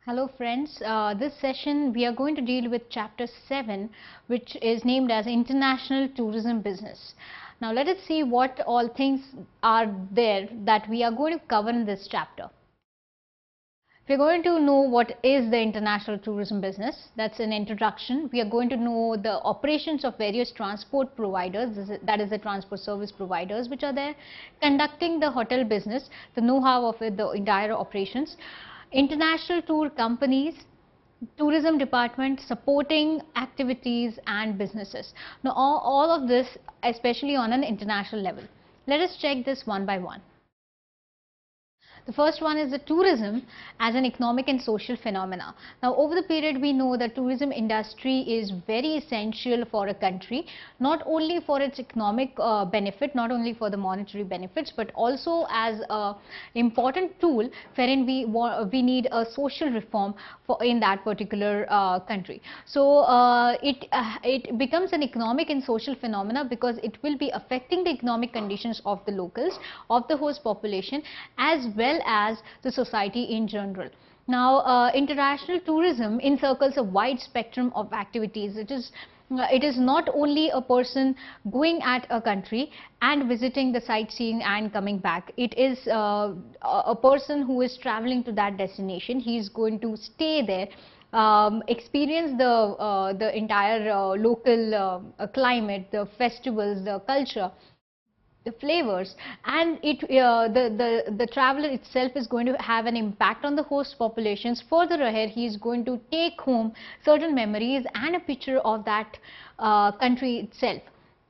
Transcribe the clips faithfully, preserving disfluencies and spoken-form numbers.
Hello friends, uh, this session we are going to deal with chapter seven, which is named as International Tourism Business. Now let us see what all things are there that we are going to cover in this chapter. We are going to know what is the international tourism business. That's an introduction. We are going to know the operations of various transport providers, that is the transport service providers which are there, conducting the hotel business, the know-how of it, the entire operations, international tour companies, tourism department supporting activities and businesses. Now all, all of this especially on an international level. Let us check this one by one. The first one is the tourism as an economic and social phenomena. Now over the period we know that tourism industry is very essential for a country, not only for its economic uh, benefit, not only for the monetary benefits, but also as a important tool wherein we we need a social reform for in that particular uh, country. So uh, it uh, it becomes an economic and social phenomena because it will be affecting the economic conditions of the locals, of the host population, as well as the society in general. Now uh, international tourism encircles a wide spectrum of activities. It is uh, it is not only a person going at a country and visiting the sightseeing and coming back. It is uh, a person who is traveling to that destination. He is going to stay there, Um, experience the uh, the entire uh, local uh, climate, the festivals, the culture, the flavors, and it uh, the the the traveler itself is going to have an impact on the host populations. Further ahead, he is going to take home certain memories and a picture of that uh, country itself.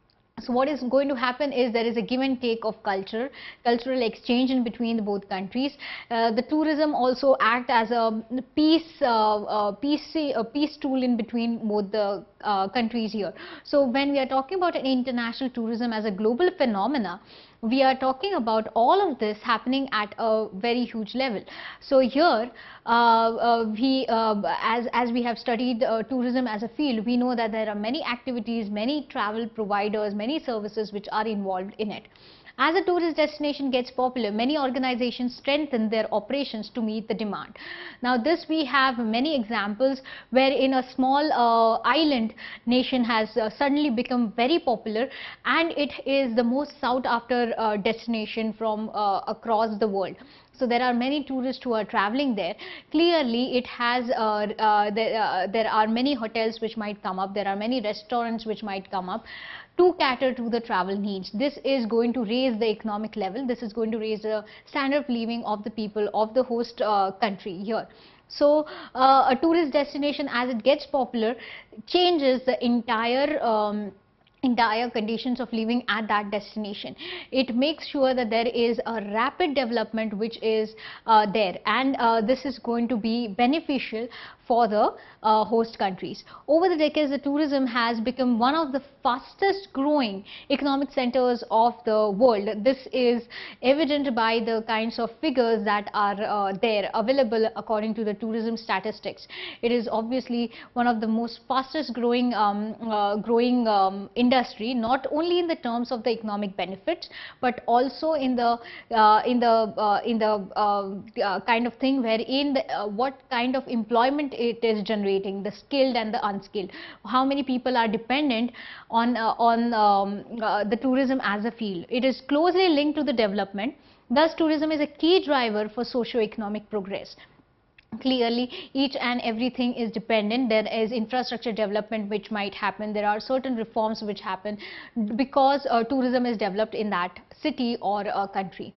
So what is going to happen is there is a give and take of culture, cultural exchange in between the both countries. Uh, the tourism also act as a peace, uh, uh, peace, a peace tool in between both the uh, countries here. So when we are talking about an international tourism as a global phenomena, we are talking about all of this happening at a very huge level. So here uh, uh, we uh, as as we have studied uh, tourism as a field, we know that there are many activities, many travel providers, many services which are involved in it. As a tourist destination gets popular, many organizations strengthen their operations to meet the demand. Now this we have many examples where in a small uh, island nation has uh, suddenly become very popular, and it is the most sought after uh, destination from uh, across the world. So there are many tourists who are traveling there. Clearly it has uh, uh, there, uh, there are many hotels which might come up, there are many restaurants which might come up to cater to the travel needs. This is going to raise the economic level, this is going to raise the standard of living of the people of the host uh, country here. So uh, a tourist destination, as it gets popular, changes the entire um, entire conditions of living at that destination. It makes sure that there is a rapid development which is uh, there, and uh, this is going to be beneficial for the uh, host countries. Over the decades, the tourism has become one of the fastest growing economic centers of the world. This is evident by the kinds of figures that are uh, there available according to the tourism statistics. It is obviously one of the most fastest growing um, uh, growing um, industry, not only in the terms of the economic benefits, but also in the uh, in the uh, in the uh, uh, kind of thing wherein the, uh, what kind of employment it is generating, the skilled and the unskilled, how many people are dependent on uh, on um, uh, the tourism as a field. It is closely linked to the development. Thus tourism is a key driver for socio-economic progress. Clearly each and everything is dependent. There is infrastructure development which might happen, there are certain reforms which happen because uh, tourism is developed in that city or a country.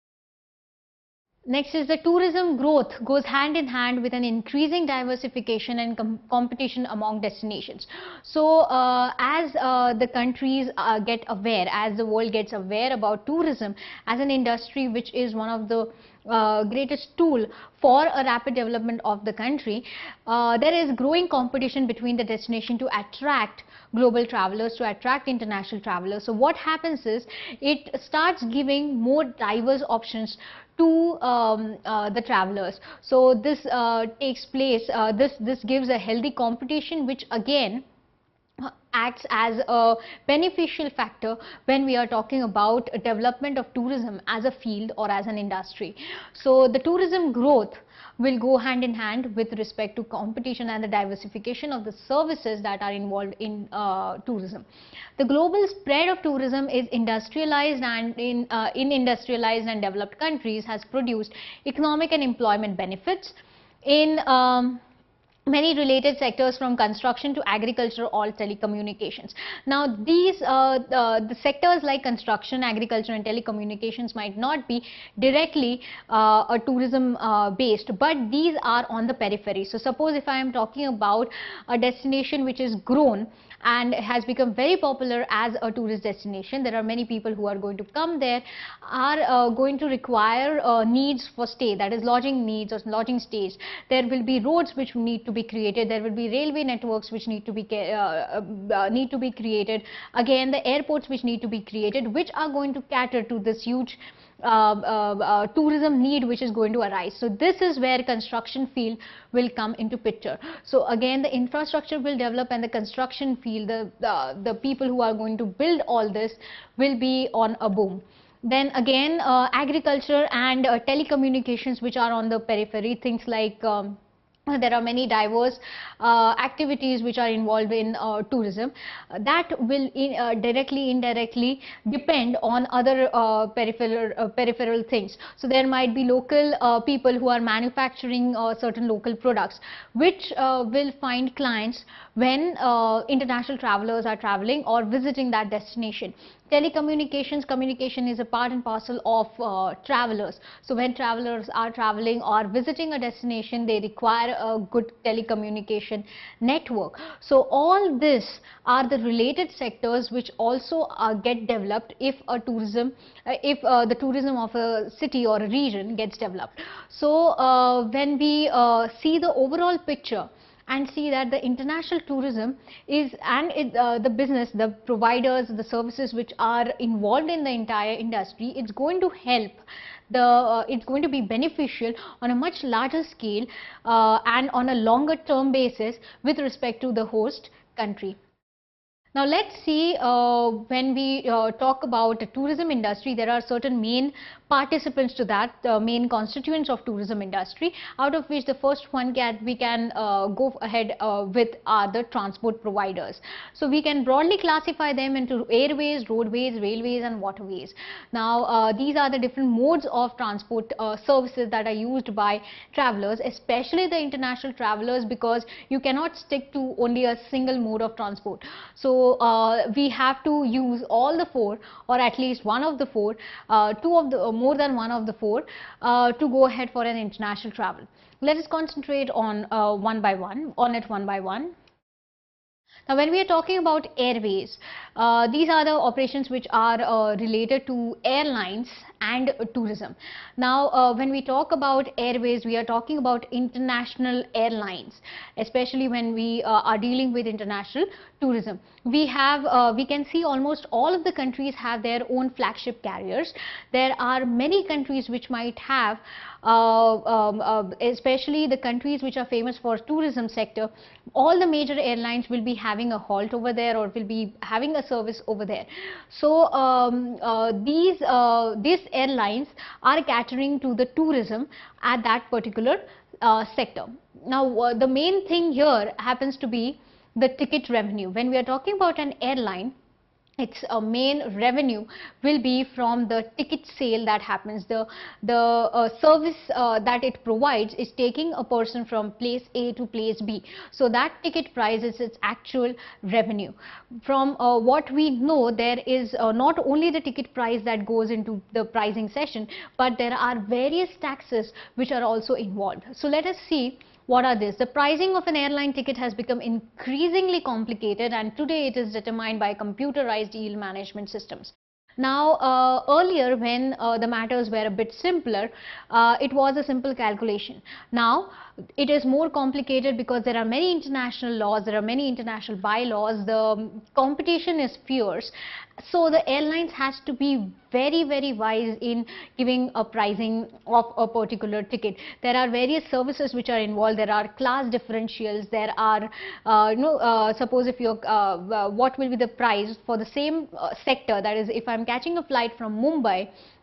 Next is the tourism growth goes hand in hand with an increasing diversification and com competition among destinations. So uh, as uh, the countries uh, get aware, as the world gets aware about tourism as an industry which is one of the uh, greatest tool for a rapid development of the country, uh, there is growing competition between the destination to attract global travelers, to attract international travelers. So what happens is it starts giving more diverse options to um, uh, the travelers. So this uh, takes place, uh, this this gives a healthy competition, which again acts as a beneficial factor when we are talking about development of tourism as a field or as an industry. So the tourism growth will go hand in hand with respect to competition and the diversification of the services that are involved in uh, tourism. The global spread of tourism is industrialized and in, uh, in industrialized and developed countries has produced economic and employment benefits in um, many related sectors from construction to agriculture or telecommunications. Now these uh, the, the sectors like construction, agriculture and telecommunications might not be directly uh, a tourism uh, based, but these are on the periphery. So suppose if I am talking about a destination which is grown and has become very popular as a tourist destination, there are many people who are going to come there, are uh, going to require uh, needs for stay, that is lodging needs or lodging stays. There will be roads which need to be created, there will be railway networks which need to be uh, uh, need to be created, again the airports which need to be created, which are going to cater to this huge Uh, uh, uh, tourism need which is going to arise. So this is where construction field will come into picture. So again the infrastructure will develop and the construction field, the, the, the people who are going to build all this will be on a boom. Then again uh, agriculture and uh, telecommunications which are on the periphery, things like um, there are many diverse uh, activities which are involved in uh, tourism uh, that will in, uh, directly indirectly depend on other uh, peripheral uh, peripheral things. So there might be local uh, people who are manufacturing uh, certain local products which uh, will find clients when uh, international travelers are traveling or visiting that destination. Telecommunications, communication is a part and parcel of uh, travelers. So when travelers are traveling or visiting a destination, they require a good telecommunication network. So all this are the related sectors which also uh, get developed if a tourism, uh, if uh, the tourism of a city or a region gets developed. So uh, when we uh, see the overall picture and see that the international tourism is and it, uh, the business, the providers, the services which are involved in the entire industry, it's going to help the uh, it's going to be beneficial on a much larger scale uh, and on a longer term basis with respect to the host country. Now let's see, uh, when we uh, talk about the tourism industry, there are certain main participants to that, the main constituents of tourism industry, out of which the first one can we can uh, go ahead uh, with are the transport providers. So we can broadly classify them into airways, roadways, railways and waterways. Now uh, these are the different modes of transport uh, services that are used by travelers, especially the international travelers, because you cannot stick to only a single mode of transport. So So uh, we have to use all the four, or at least one of the four, uh, two of the uh, more than one of the four uh, to go ahead for an international travel. Let us concentrate on uh, one by one, on it one by one. Now when we are talking about airways, uh, these are the operations which are uh, related to airlines and uh, tourism. Now uh, when we talk about airways, we are talking about international airlines, especially when we uh, are dealing with international tourism. We have uh, we can see almost all of the countries have their own flagship carriers. There are many countries which might have uh, um, uh, especially the countries which are famous for tourism sector, all the major airlines will be having a halt over there or will be having a service over there. So um, uh, these uh, these airlines are catering to the tourism at that particular uh, sector. Now uh, the main thing here happens to be the ticket revenue. When we are talking about an airline, its uh, main revenue will be from the ticket sale that happens. The the uh, service uh, that it provides is taking a person from place A to place B. So that ticket price is its actual revenue. From uh, what we know, there is uh, not only the ticket price that goes into the pricing session, but there are various taxes which are also involved. So let us see what are these. The pricing of an airline ticket has become increasingly complicated, and today it is determined by computerized yield management systems. Now uh, earlier when uh, the matters were a bit simpler, uh, it was a simple calculation. Now it is more complicated because there are many international laws, there are many international bylaws, the competition is fierce. So the airlines has to be very very wise in giving a pricing of a particular ticket. There are various services which are involved, there are class differentials, there are uh, you know uh, suppose if you're uh, uh, what will be the price for the same uh, sector, that is if I'm catching a flight from Mumbai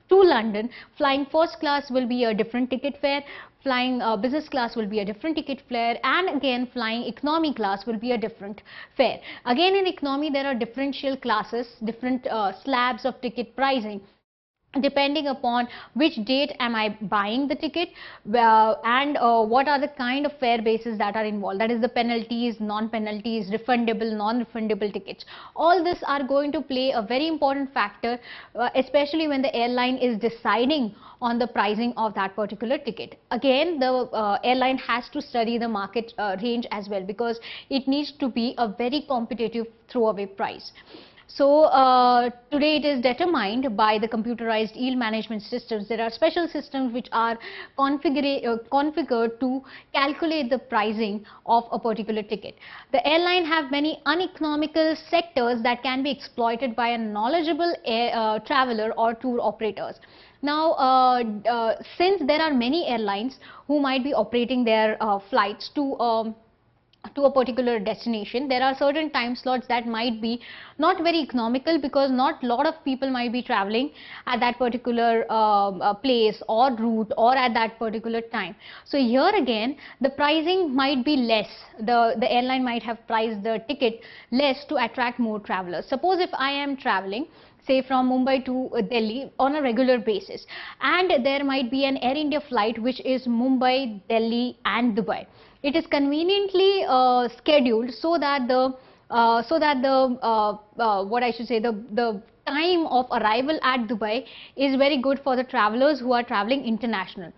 to London, flying first class will be a different ticket fare, flying uh, business class will be a different ticket fare, and again flying economy class will be a different fare. Again, in economy there are differential classes, different uh, slabs of ticket pricing, depending upon which date am I buying the ticket, uh, and uh, what are the kind of fare bases that are involved, that is the penalties, non-penalties, refundable, non-refundable tickets. All this are going to play a very important factor, uh, especially when the airline is deciding on the pricing of that particular ticket. Again, the uh, airline has to study the market uh, range as well, because it needs to be a very competitive throwaway price. So uh, today it is determined by the computerized yield management systems. There are special systems which are configure, uh, configured to calculate the pricing of a particular ticket. The airline have many uneconomical sectors that can be exploited by a knowledgeable air, uh, traveler or tour operators. Now, uh, uh, since there are many airlines who might be operating their uh, flights to um, to a particular destination, there are certain time slots that might be not very economical, because not a lot of people might be traveling at that particular uh, uh, place or route or at that particular time. So here again the pricing might be less, the the airline might have priced the ticket less to attract more travelers. Suppose if I am traveling, say from Mumbai to uh, Delhi on a regular basis, and there might be an Air India flight which is Mumbai, Delhi and Dubai. It is conveniently uh, scheduled so that the uh, so that the uh, uh, what I should say the the time of arrival at Dubai is very good for the travelers who are traveling international.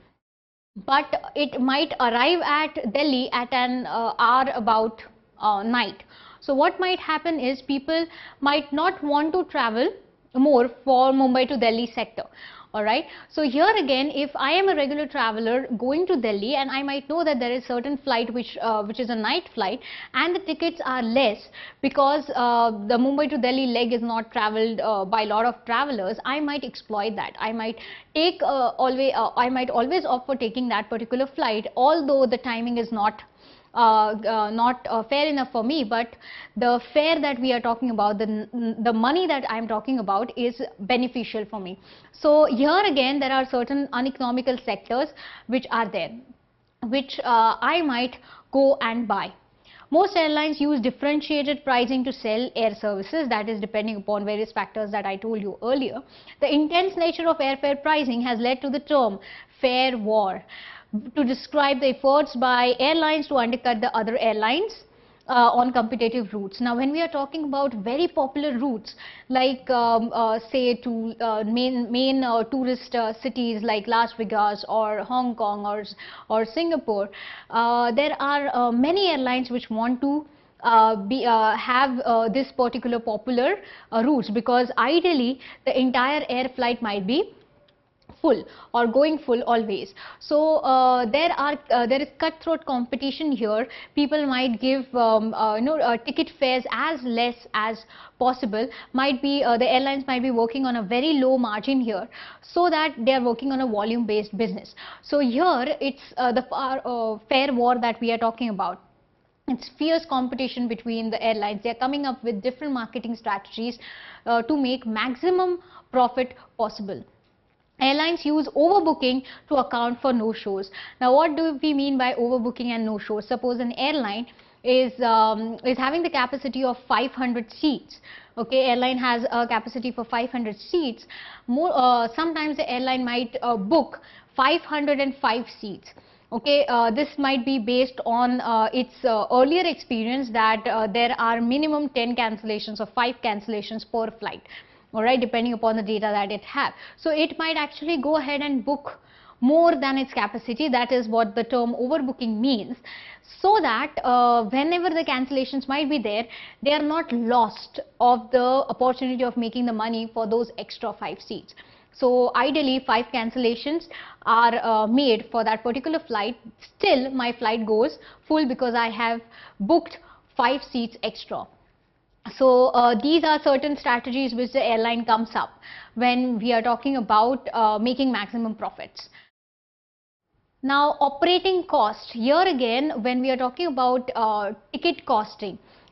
But it might arrive at Delhi at an uh, hour about uh, night. So what might happen is people might not want to travel more for Mumbai to Delhi sector. Alright, so here again, if I am a regular traveler going to Delhi and I might know that there is certain flight which uh, which is a night flight and the tickets are less because uh, the Mumbai to Delhi leg is not traveled uh, by a lot of travelers, I might exploit that. I might take uh, always uh, I might always opt for taking that particular flight, although the timing is not Uh, uh, not uh, fair enough for me, but the fare that we are talking about, the, the money that I am talking about is beneficial for me. So here again there are certain uneconomical sectors which are there, which uh, I might go and buy. Most airlines use differentiated pricing to sell air services, that is depending upon various factors that I told you earlier. The intense nature of airfare pricing has led to the term fare war, to describe the efforts by airlines to undercut the other airlines uh, on competitive routes. Now, when we are talking about very popular routes like um, uh, say to uh, main main uh, tourist uh, cities like Las Vegas or Hong Kong or or Singapore, uh, there are uh, many airlines which want to Uh, be uh, have uh, this particular popular uh, routes, because ideally the entire air flight might be full or going full always. So uh, there are uh, there is cutthroat competition here. People might give um, uh, you know uh, ticket fares as less as possible. Might be uh, the airlines might be working on a very low margin here, so that they are working on a volume based business. So here it's uh, the uh, fare war that we are talking about. It's fierce competition between the airlines. They are coming up with different marketing strategies uh, to make maximum profit possible. Airlines use overbooking to account for no-shows. Now, what do we mean by overbooking and no-shows? Suppose an airline is um, is having the capacity of five hundred seats. Okay, airline has a capacity for five hundred seats. More, uh, sometimes the airline might uh, book five hundred five seats. Okay, uh, this might be based on uh, its uh, earlier experience that uh, there are minimum ten cancellations or five cancellations per flight. Alright, depending upon the data that it have. So it might actually go ahead and book more than its capacity. That is what the term overbooking means, so that uh, whenever the cancellations might be there, they are not lost of the opportunity of making the money for those extra five seats. So ideally five cancellations are uh, made for that particular flight. Still my flight goes full because I have booked five seats extra. So uh, these are certain strategies which the airline comes up when we are talking about uh, making maximum profits. Now, operating cost, here again when we are talking about uh, ticket costing,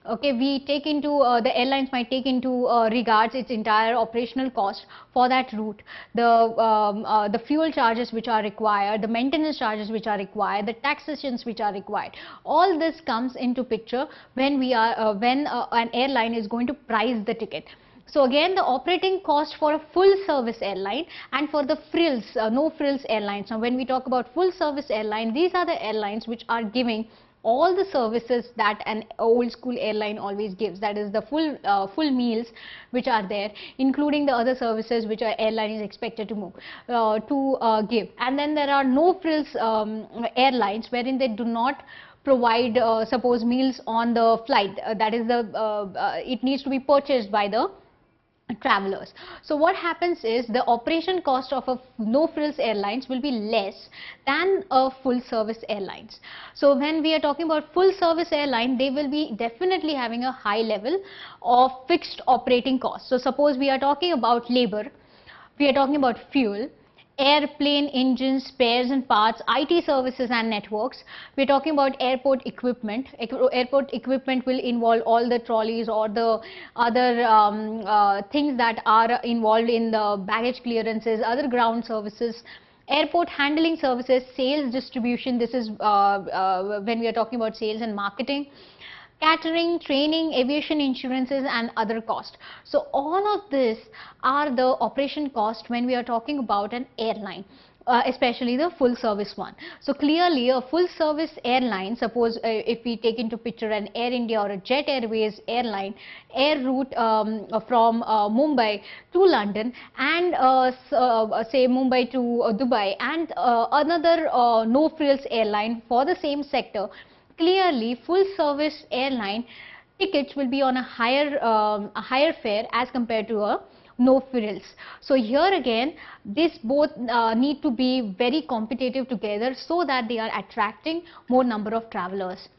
Okay, we take into uh, the airlines might take into uh, regards its entire operational cost for that route, the um, uh, the fuel charges which are required, the maintenance charges which are required, the taxations which are required. All this comes into picture when we are uh, when uh, an airline is going to price the ticket. So again, the operating cost for a full service airline and for the frills, uh, no frills airlines. Now when we talk about full service airline, these are the airlines which are giving all the services that an old school airline always gives, that is the full uh, full meals which are there, including the other services which our airline is expected to move uh, to uh, give. And then there are no frills um, airlines wherein they do not provide uh, suppose meals on the flight, uh, that is the uh, uh, it needs to be purchased by the travelers. So what happens is the operation cost of a no frills airlines will be less than a full service airlines. So when we are talking about full service airline, they will be definitely having a high level of fixed operating costs. So suppose we are talking about labor, we are talking about fuel, airplane engines, spares and parts, I T services and networks. We are talking about airport equipment. Airport equipment will involve all the trolleys or the other um, uh, things that are involved in the baggage clearances, other ground services, airport handling services, sales distribution. This is uh, uh, when we are talking about sales and marketing, catering, training, aviation insurances and other costs. So all of this are the operation cost when we are talking about an airline, uh, especially the full service one. So clearly a full service airline, suppose uh, if we take into picture an Air India or a Jet Airways airline, air route um, from uh, Mumbai to London and uh, uh, say Mumbai to uh, Dubai, and uh, another uh, no frills airline for the same sector, clearly full service airline tickets will be on a higher um, a higher fare as compared to a no frills. So here again, this both uh, need to be very competitive together so that they are attracting more number of travelers.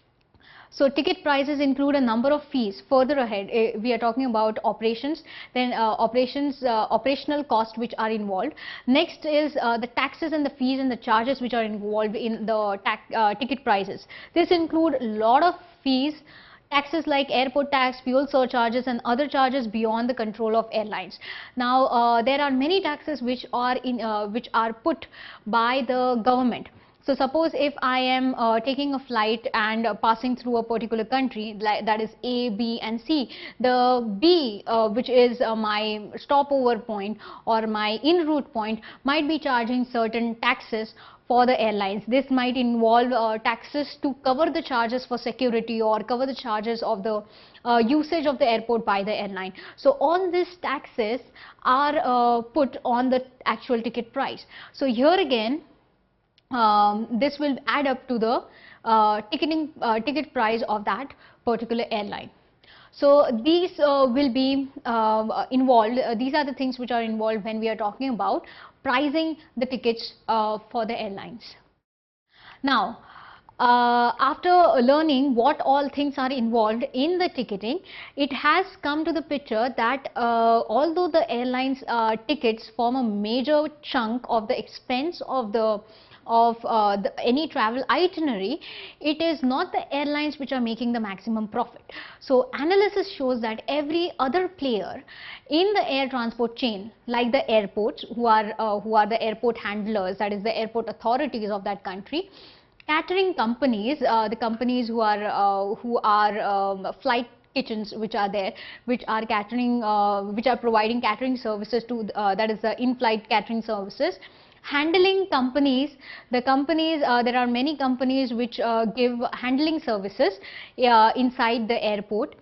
So ticket prices include a number of fees. Further ahead, uh, we are talking about operations, then uh, operations, uh, operational costs which are involved. Next is uh, the taxes and the fees and the charges which are involved in the tax, uh, ticket prices. This include a lot of fees, taxes like airport tax, fuel surcharges and other charges beyond the control of airlines. Now uh, there are many taxes which are in uh, which are put by the government. So suppose if I am uh, taking a flight and uh, passing through a particular country, like that is A, B and C, the B uh, which is uh, my stopover point or my en route point might be charging certain taxes for the airlines. This might involve uh, taxes to cover the charges for security or cover the charges of the uh, usage of the airport by the airline. So all these taxes are uh, put on the actual ticket price. So here again, Um, this will add up to the uh, ticketing uh, ticket price of that particular airline. So these uh, will be uh, involved. Uh, these are the things which are involved when we are talking about pricing the tickets uh, for the airlines. Now, uh, after learning what all things are involved in the ticketing, it has come to the picture that uh, although the airlines uh, tickets form a major chunk of the expense of the of uh, the, any travel itinerary, it is not the airlines which are making the maximum profit. So analysis shows that every other player in the air transport chain, like the airports who are uh, who are the airport handlers, that is the airport authorities of that country, catering companies, uh, the companies who are uh, who are um, flight kitchens which are there, which are catering, uh, which are providing catering services to uh, that is the in-flight catering services. Handling companies, the companies, uh, there are many companies which uh, give handling services uh, inside the airport.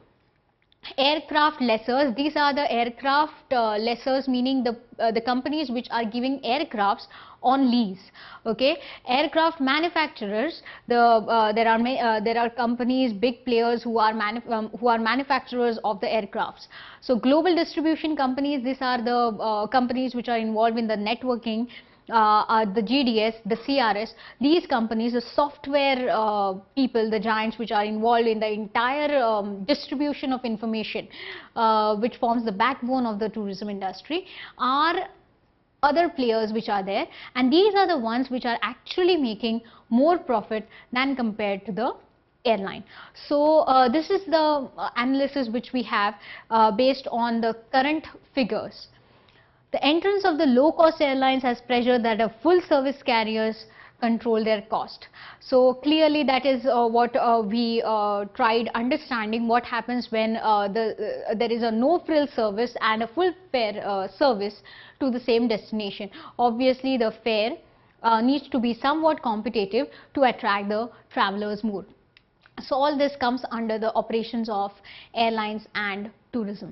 Aircraft lessors, these are the aircraft uh, lessors, meaning the uh, the companies which are giving aircrafts on lease. Okay, aircraft manufacturers, the uh, there are uh, there are companies, big players who are manu um, who are manufacturers of the aircrafts. So global distribution companies, these are the uh, companies which are involved in the networking. Uh, uh, the G D S, the C R S, these companies, the software uh, people, the giants which are involved in the entire um, distribution of information, uh, which forms the backbone of the tourism industry, are other players which are there, and these are the ones which are actually making more profit than compared to the airline. So uh, this is the uh, analysis which we have uh, based on the current figures. The entrance of the low-cost airlines has pressure that a full-service carriers control their cost. So clearly that is uh, what uh, we uh, tried understanding what happens when uh, the uh, there is a no-frill service and a full fare uh, service to the same destination. Obviously the fare uh, needs to be somewhat competitive to attract the travelers more. So all this comes under the operations of airlines and tourism.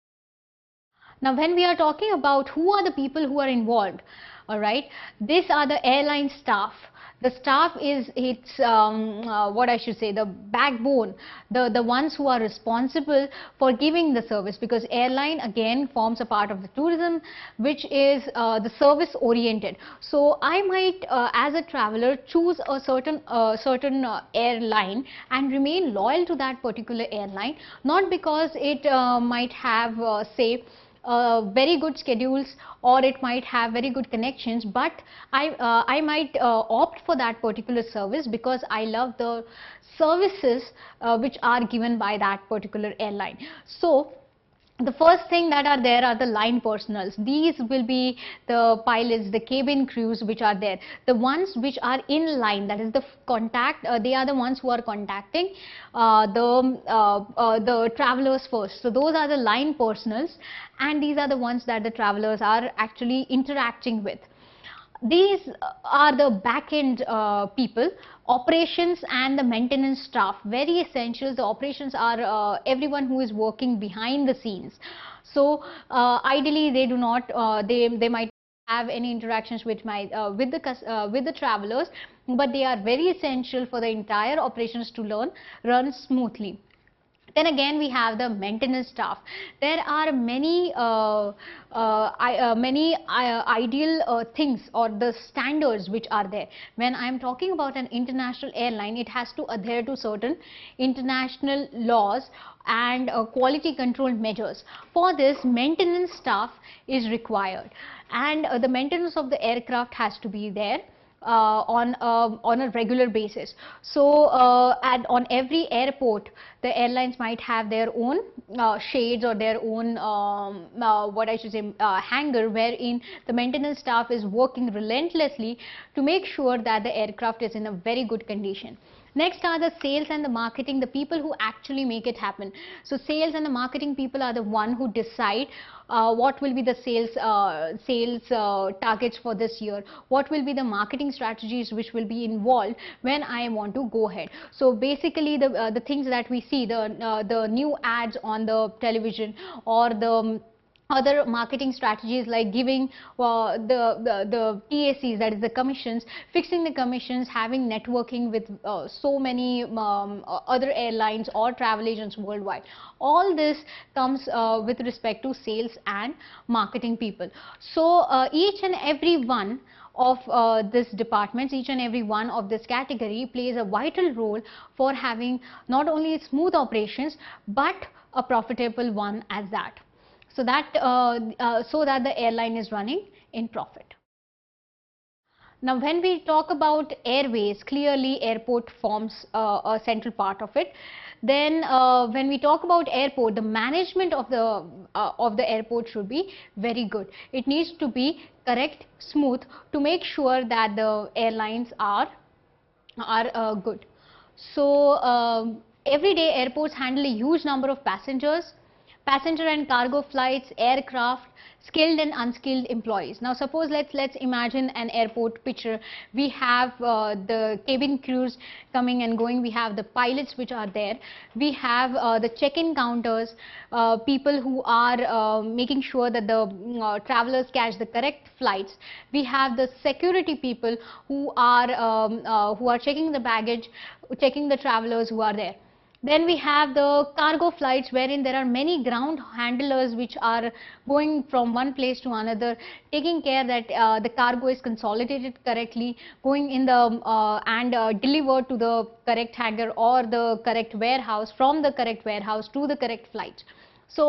Now when we are talking about who are the people who are involved, all right, these are the airline staff. The staff is it's um, uh, what I should say, the backbone, the the ones who are responsible for giving the service, because airline again forms a part of the tourism, which is uh, the service oriented. So I might uh, as a traveler choose a certain uh, certain uh, airline and remain loyal to that particular airline, not because it uh, might have uh, say Uh, very good schedules or it might have very good connections, but I, uh, I might uh, opt for that particular service because I love the services uh, which are given by that particular airline. So the first thing that are there are the line personals. These will be the pilots, the cabin crews which are there. The ones which are in line, that is the contact, uh, they are the ones who are contacting uh, the, uh, uh, the travelers first. So those are the line personals, and these are the ones that the travelers are actually interacting with. These are the back-end uh, people, operations and the maintenance staff, very essential. The operations are uh, everyone who is working behind the scenes. So uh, ideally they do not, uh, they, they might have any interactions with my uh, with the uh, with the travelers, but they are very essential for the entire operations to learn run smoothly. Then again we have the maintenance staff. There are many uh, uh, I, uh, many uh, ideal uh, things or the standards which are there. When I am talking about an international airline, it has to adhere to certain international laws and uh, quality control measures. For this, maintenance staff is required, and uh, the maintenance of the aircraft has to be there Uh, on uh, on a regular basis. So uh, and on every airport the airlines might have their own uh, shades or their own um, uh, what I should say uh, hangar, wherein the maintenance staff is working relentlessly to make sure that the aircraft is in a very good condition. Next are the sales and the marketing, the people who actually make it happen. So sales and the marketing people are the one who decide uh, what will be the sales uh, sales uh, targets for this year, what will be the marketing strategies which will be involved when I want to go ahead. So basically the uh, the things that we see, the uh, the new ads on the television or the um, other marketing strategies like giving uh, the, the the T A Cs, that is the commissions, fixing the commissions, having networking with uh, so many um, other airlines or travel agents worldwide. All this comes uh, with respect to sales and marketing people. So uh, each and every one of uh, this departments, each and every one of this category plays a vital role for having not only smooth operations but a profitable one as that. So that uh, uh, so that the airline is running in profit. Now when we talk about airways, clearly airport forms uh, a central part of it. Then uh, when we talk about airport, the management of the uh, of the airport should be very good. It needs to be correct, smooth, to make sure that the airlines are are uh, good. So um, every day airports handle a huge number of passengers, passenger and cargo flights, aircraft, skilled and unskilled employees. Now suppose let's let's imagine an airport picture. We have uh, the cabin crews coming and going, we have the pilots which are there, we have uh, the check-in counters, uh, people who are uh, making sure that the uh, travelers catch the correct flights, we have the security people who are um, uh, who are checking the baggage, checking the travelers who are there. Then we have the cargo flights, wherein there are many ground handlers which are going from one place to another, taking care that uh, the cargo is consolidated correctly, going in the uh, and uh, delivered to the correct hangar or the correct warehouse, from the correct warehouse to the correct flight. So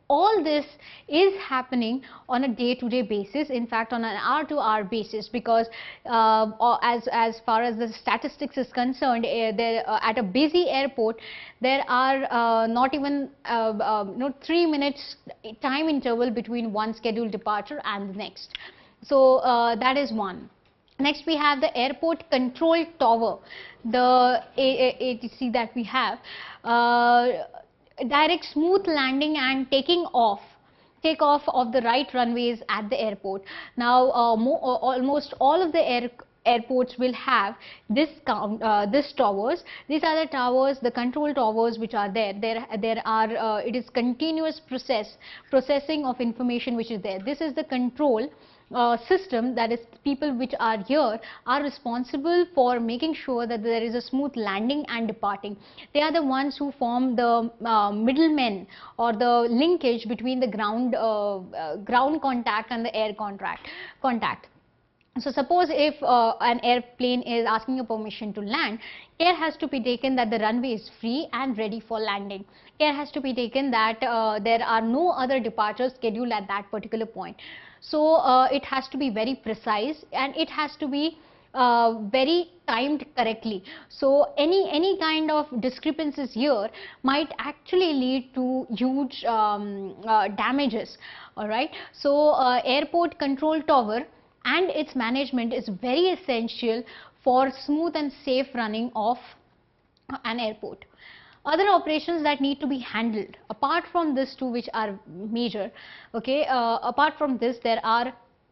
all this is happening on a day-to-day basis, in fact on an hour-to-hour basis, because uh, as as far as the statistics is concerned, uh, there uh, at a busy airport there are uh, not even uh, uh, you know, three minutes time interval between one scheduled departure and the next. So uh, that is one. Next we have the airport control tower, the A T C that we have. Uh, direct smooth landing and taking off take off of the right runways at the airport. Now uh, mo uh, almost all of the air airports will have this count, uh, this towers. These are the towers, the control towers which are there. There, there are uh, it is continuous process processing of information which is there. This is the control Uh, system, that is people which are here are responsible for making sure that there is a smooth landing and departing. They are the ones who form the uh, middlemen or the linkage between the ground uh, uh, ground contact and the air contract contact. So suppose if uh, an airplane is asking a permission to land, care has to be taken that the runway is free and ready for landing. Care has to be taken that uh, there are no other departures scheduled at that particular point. So uh, it has to be very precise and it has to be uh, very timed correctly. So any any kind of discrepancies here might actually lead to huge um, uh, damages. All right. So uh, airport control tower and its management is very essential for smooth and safe running of an airport. Other operations that need to be handled apart from this two, which are major, okay, uh, apart from this there are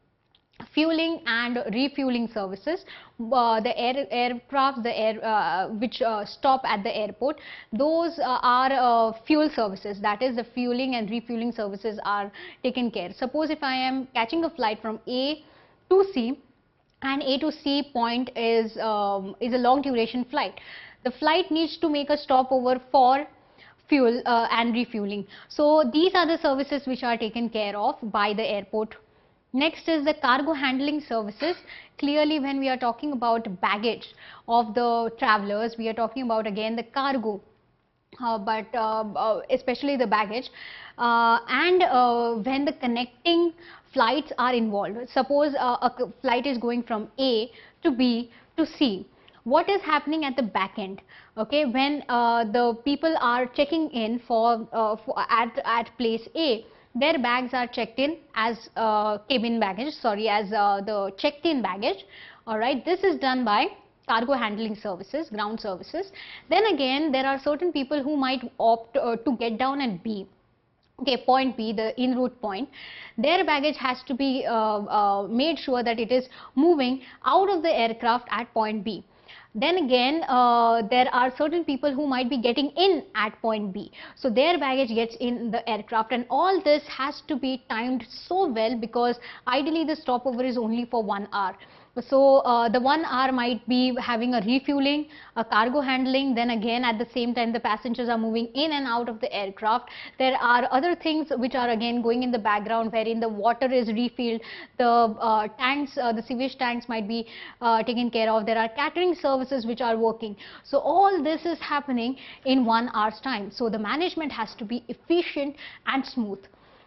fueling and refueling services. Uh, the air aircraft the air uh, which uh, stop at the airport, those uh, are uh, fuel services, that is the fueling and refueling services are taken care. Suppose if I am catching a flight from A to C and A to C point is um, is a long duration flight, the flight needs to make a stopover for fuel uh, and refueling. So these are the services which are taken care of by the airport. Next is the cargo handling services. Clearly when we are talking about baggage of the travelers, we are talking about again the cargo, uh, but uh, uh, especially the baggage, uh, and uh, when the connecting flights are involved. Suppose uh, a flight is going from A to B to C. What is happening at the back end? Okay, when uh, the people are checking in for, uh, for at at place A, their bags are checked in as uh, cabin baggage, sorry, as uh, the checked in baggage. All right, this is done by cargo handling services, ground services. Then again, there are certain people who might opt uh, to get down at B. Okay, point B, the en route point. Their baggage has to be uh, uh, made sure that it is moving out of the aircraft at point B. Then again, uh, there are certain people who might be getting in at point B. So their baggage gets in the aircraft, and all this has to be timed so well because ideally the stopover is only for one hour. So uh, the one hour might be having a refueling, a cargo handling, then again at the same time the passengers are moving in and out of the aircraft. There are other things which are again going in the background wherein the water is refilled, the uh, tanks, uh, the sewage tanks might be uh, taken care of. There are catering services which are working. So all this is happening in one hour's time. So the management has to be efficient and smooth.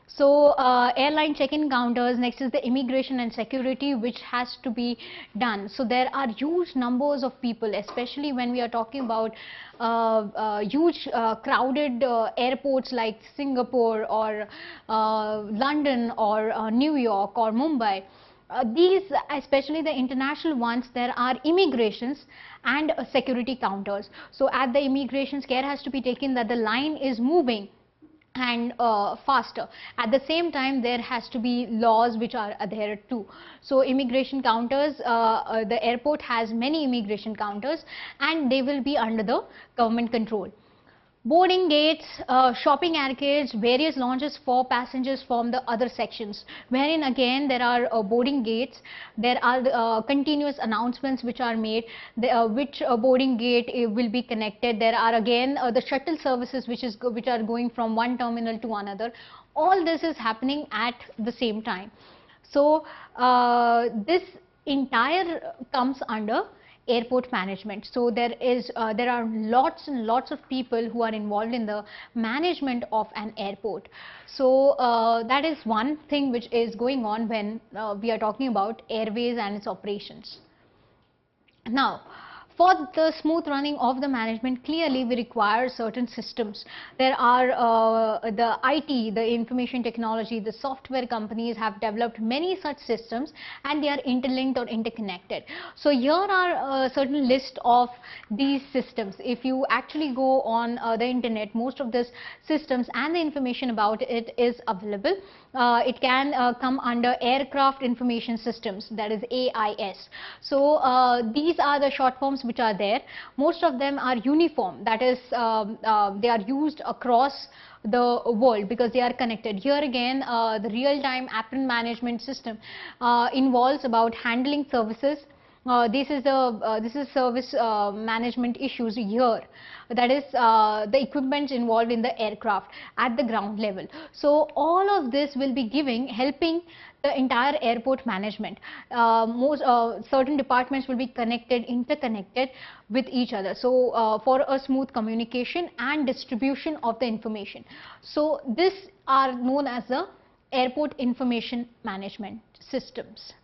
So uh, airline check-in counters, next is the immigration and security which has to be done. So there are huge numbers of people, especially when we are talking about uh, uh, huge uh, crowded uh, airports like Singapore or uh, London or uh, New York or Mumbai. Uh, these, especially the international ones, there are immigrations and uh, security counters. So at the immigrations, care has to be taken that the line is moving and uh, faster. At the same time, there has to be laws which are adhered to. So immigration counters, uh, uh, the airport has many immigration counters and they will be under the government control. Boarding gates, uh, shopping arcades, various lounges for passengers form the other sections, wherein again there are uh, boarding gates, there are uh, continuous announcements which are made, the, uh, which uh, boarding gate uh, will be connected. There are again uh, the shuttle services which is which are going from one terminal to another. All this is happening at the same time. So uh, this entire comes under airport management. So there is uh, there are lots and lots of people who are involved in the management of an airport. So uh, that is one thing which is going on when uh, we are talking about airways and its operations. Now, for the smooth running of the management, clearly we require certain systems. There are uh, the I T, the information technology, the software companies have developed many such systems, and they are interlinked or interconnected. So here are a certain list of these systems. If you actually go on uh, the internet, most of these systems and the information about it is available. Uh, it can uh, come under aircraft information systems, that is A I S. So uh, these are the short forms which are there. Most of them are uniform, that is um, uh, they are used across the world because they are connected. Here again uh, the real-time apron management system uh, involves about handling services. Uh, this is the uh, this is service uh, management issues here, that is uh, the equipment involved in the aircraft at the ground level. So all of this will be giving helping the entire airport management. Uh, most uh, certain departments will be connected, interconnected with each other, so uh, for a smooth communication and distribution of the information. So this are known as the airport information management systems.